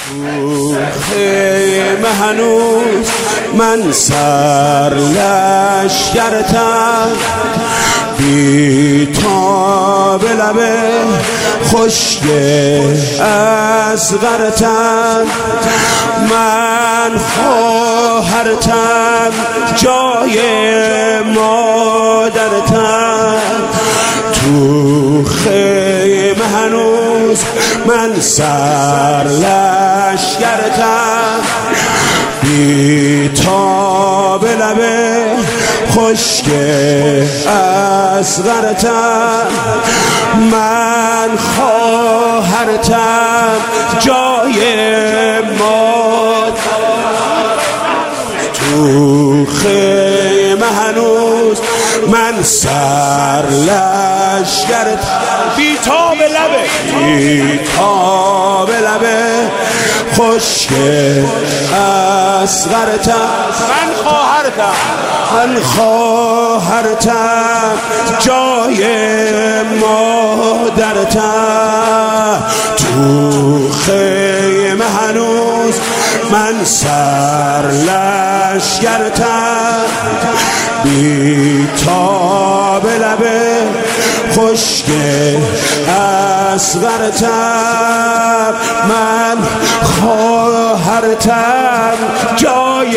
خیمه هنوز من سر لشکرتم، بی تاب لبه خشک اصغرتم، من خواهرتم جای مادرتم، تو خیمه هنوز من سر لشکرتم، بی تاب لبه خشک اصغرتم، من خواهرتم جای مادرتم، تو خیمه هنوز من سر لشکرتم، بی تاب لبه خشک اصغرتم، من خواهرتم جای مادرتم، تو خیمه هنوز من سر لشکرتم، بی تاب لبه خشک اصغرتم، من خواهرتم جای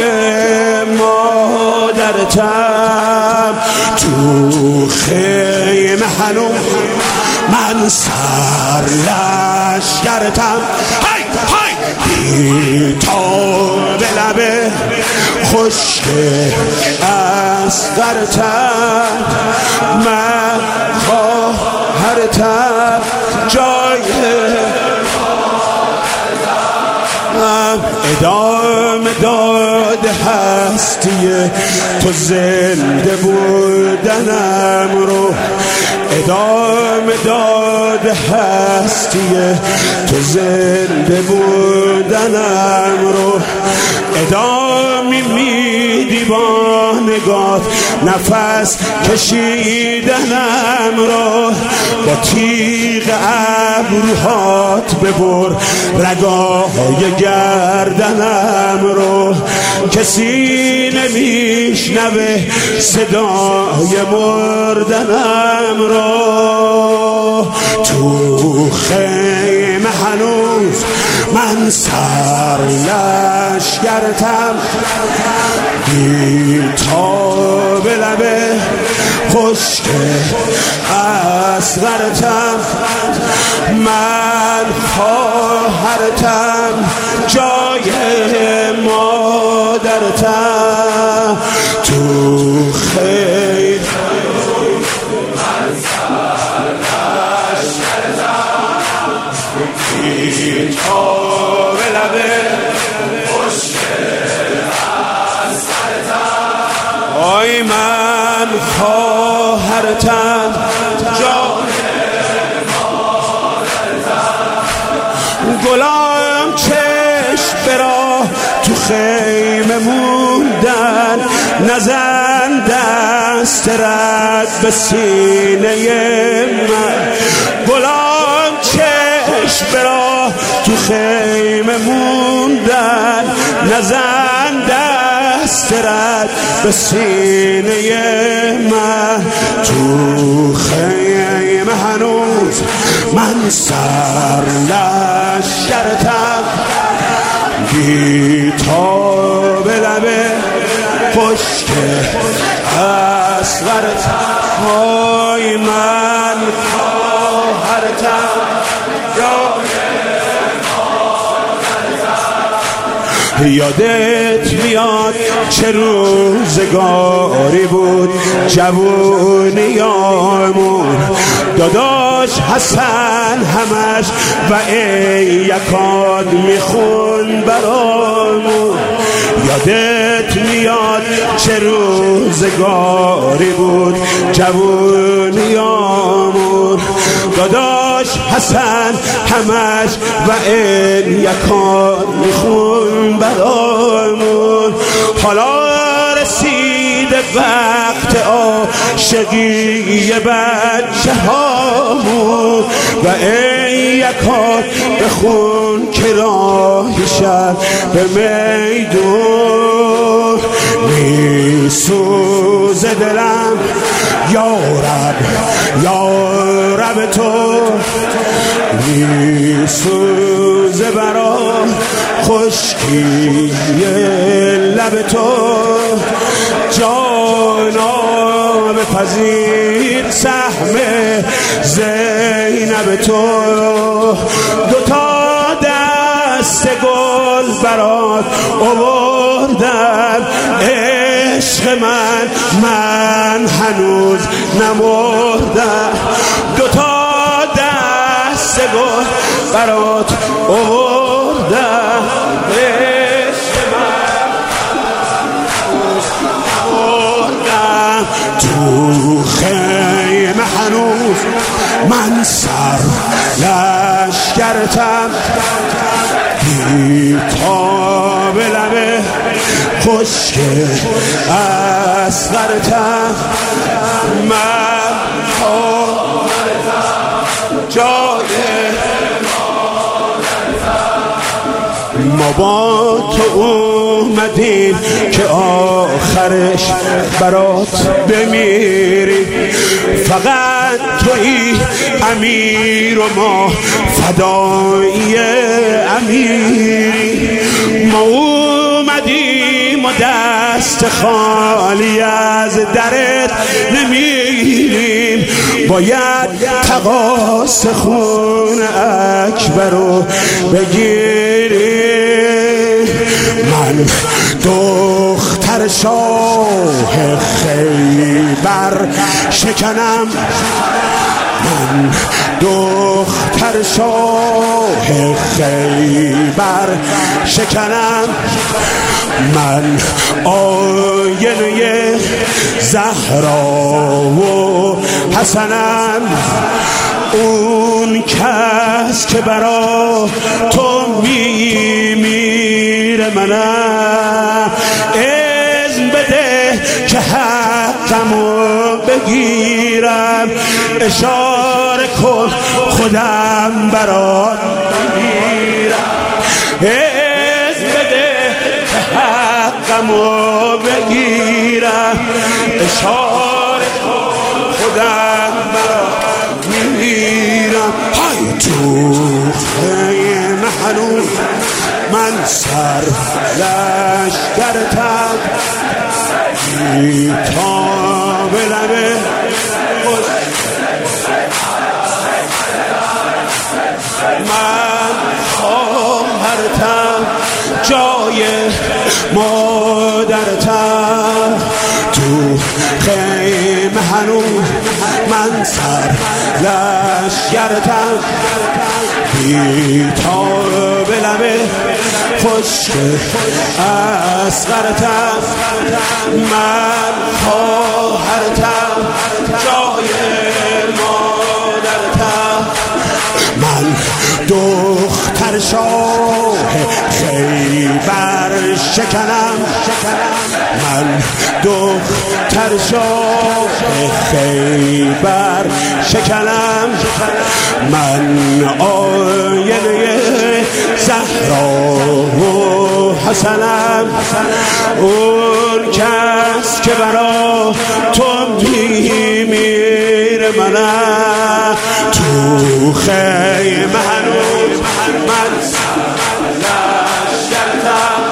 مادرتم، تو خیمه هنوز من سر لشکرتم، بی تاب لبه خشک اصغرتم، من خواهرتم جای ادامه داد هستی تو زنده بودنم رو، ادامه داد هستی تو زنده بودنم رو، ادامه میدی با نگاه نفس کشیدنم رو، با تیغ ابروهات ببر رگاهای گردنم رو، کسی نمیشنوه صدای مردنم رو، تو خیمه هنوز من سر لشکرتم، بی تاب لبه خشک اصغرتم، من خواهرتم جای مادرتم، تو خیمه من سر لشکرتم، بی تاب لبه خشک اصغرتم، آی من خواهرتم جای مادرتم، گلام چشم برا تو خیمه موندن، نزن دست رد به سینه من، گلام چشم برا تو خیمه موندن، نزن دست رد به سینه من، تو خیمه هنوز من سر لشکرتم، بی تاب لبه خشک اصغرتم، آی من خواهرتم جای مادرتم، یادت میاد چه روزگاری بود جوونیامون، داداش حسن همش و ای یکاد میخون برامون، یادت میاد چه روزگاری بود جوونیامون، داداش حسن همش و ای یکاد میخون برامون، حالا رسید رسیده وقت عاشقی بچه هامون و ای یکات بخون که راهی شد به میدون میسوزه دلم یارب تو میسوزه برا خشکی لب تو جانا بپذیر سهم زینب تو دوتا دست گل برات آوردم عشق من هنوز نمردم دوتا دست گل برات آوردم عشق من هنوز نمردم تو خیمه هنوز من سر لشکرتم بیتاب لبه خشک اصغرتم من جای ما با تو اومدیم که آخرش برات بمیریم فقط تویی امیر و ما فدایی امیری ما اومدیم و دست خالی از درت نمیریم باید تقاص خون اکبر رو بگیریم من دختر شاه خیبر شکنم من دختر شاه خیبر شکنم من آینه زهرا و حسنم اون کس که برا تو میمیره منم اذن بده که حقمو بگیرم اشاره کن خودم برات میمیرم اذن بده که حقمو بگیرم اشاره کن خودم برات میمیرم های تو خیمه هنوز من سر لشکرتم بیتاب لبه من خواهرتم جای مادرتم تو خیمه هنوز من سر لشکرتم بیتاب لبه خشک اصغرتم من خواهرتم جای مادرتم من دختر شاه خیبر شکنم من دختر شاه خیبر شکنم من آینه زهرا و حسنم اون کس که برا تو میمیره منم تو خیمه هنوز من لشکرتم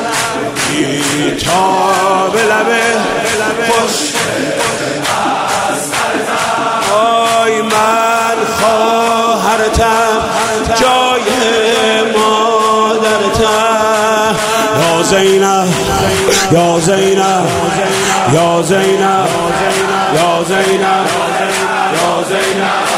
بیتاب لبه خوش آی من خواهرتم جای مادرتم یا زینب یا زینب یا زینب یا زینب یا زینب